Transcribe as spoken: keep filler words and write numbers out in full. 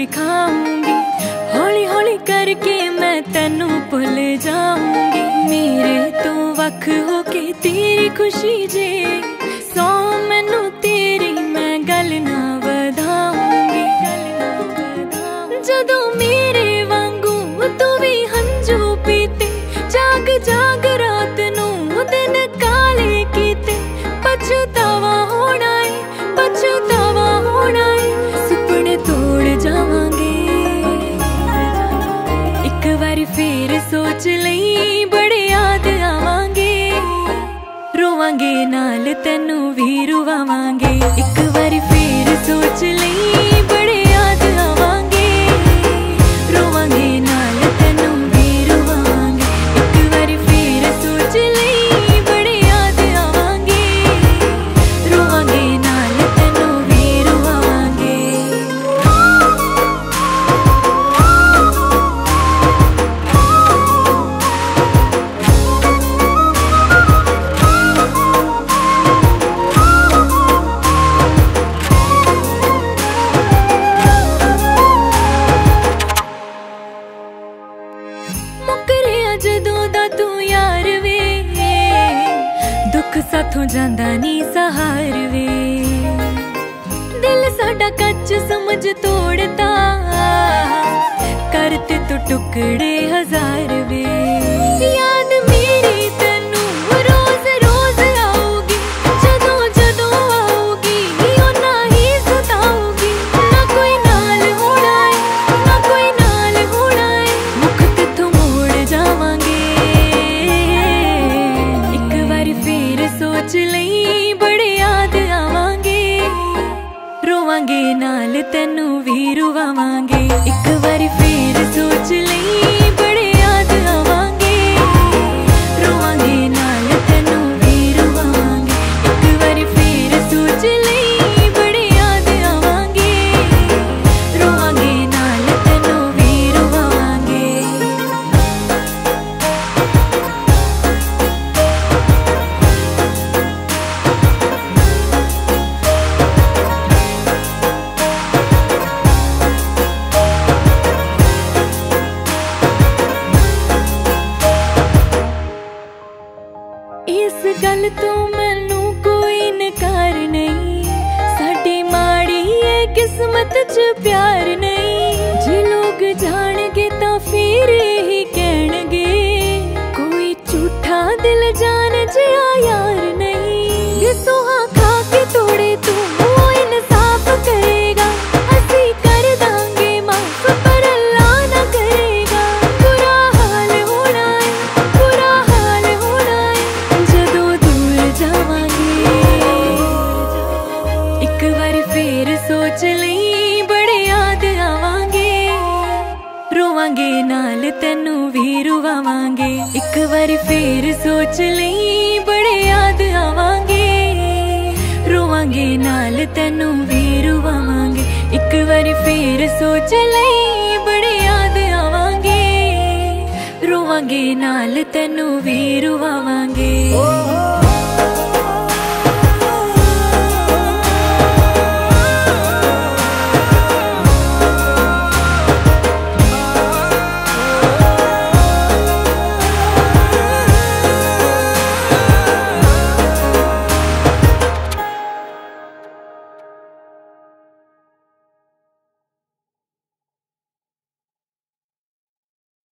सिखाऊंगी, हौली हौली करके मैं तेनू भुल जाऊंगी। मेरे तो वख होके तेरी खुशी जे, सौ मैनू तेरी मैं गल ना वधाऊंगी। जदों मेरे वांगू तू भी हंजू पीते, जाग जाग रात नू दिन काले कीते, पछतावा होना है, पछतावा होना है, सुपने तोड़ जावांगे। एक बारी फिर सोच लई बड़े याद आवांगे, रोवांगे नाल तेनू भी रुवावांगे। एक बारी फिर सोच लई बड़े याद आवांगे, रोवांगे नाल तेनू भी रुवावांगे। एक बारी फिर सोच लई बड़े याद आवांगे, रोवांगे नाल तेनू भी रुवावांगे। मुकरिया जदों दा तू यार वे, दुख साथों जांदा नी सहार वे। दिल साडा कच समझ तोड़ता, करते तो टुकड़े हजार वे। याद मेरी तेनू रोज रोज आऊगी, जदों जदों आऊगी ओना ही सताऊगी। ना कोई नाल होना है, ना कोई नाल होना है, मुख तेथों मोड़ जावांगे। एक बारी फिर सोच लई बड़े याद आवांगे, रोवांगे नाल तेनू भी रुवावांगे। एक बारी फिर सोच लई बड़े याद आवांगे, रोवांगे नाल तेनू भी रुवावांगे। एक बारी फिर सोच लई बड़े याद आवांगे, रोवांगे नाल तेनू भी रुवावांगे। इस गल तो मैनू कोई नकार नहीं, साडी माड़ी है किस्मत च प्यार नहीं। जे लोग जाणगे तां फिर ही कहणगे, कोई झूठा दिल जान जिया यार नहीं। ये सोहा खा के तोड़े तू वो इंसाफ करेगा, असी कर दांगे माफ पर अल्लाह ना करेगा। बुरा हाल होना है, बुरा हाल होना है, जदों दूर जावांगे। एक बारी फिर सोच लई बड़े याद आवांगे, रोवांगे नाल तेनू भी रुवावांगे। एक बारी फिर सोच लई बड़े याद आवांगे, रोवांगे नाल तेनू भी रुवावांगे। एक बारी फिर सोच लई बड़े याद आवांगे, रोवांगे नाल तेनू भी रुवावांगे।